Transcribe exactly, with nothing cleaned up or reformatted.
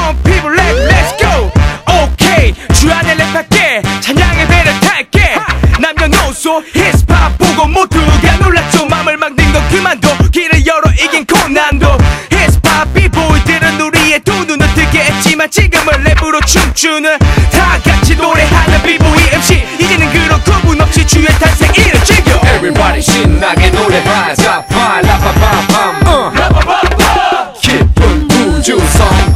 on people let let's go. Okay 주안에 랩할게 찬양의 배를 탈게 남녀노소 힙합 보고 모두가 놀랐죠. 맘을 막는 건 그만둬 길을 열어 이긴 고난도. 힙합 비보이들은 우리의 두 눈을 뜨게 했지만 지금은 랩으로 춤추는 다같이 노래하는 비보이 엠씨 이제는 그런 구분 없이 주의 탄생 이를 즐겨. Everybody 신나게 노래하자 파라파파팜 기쁜 우주선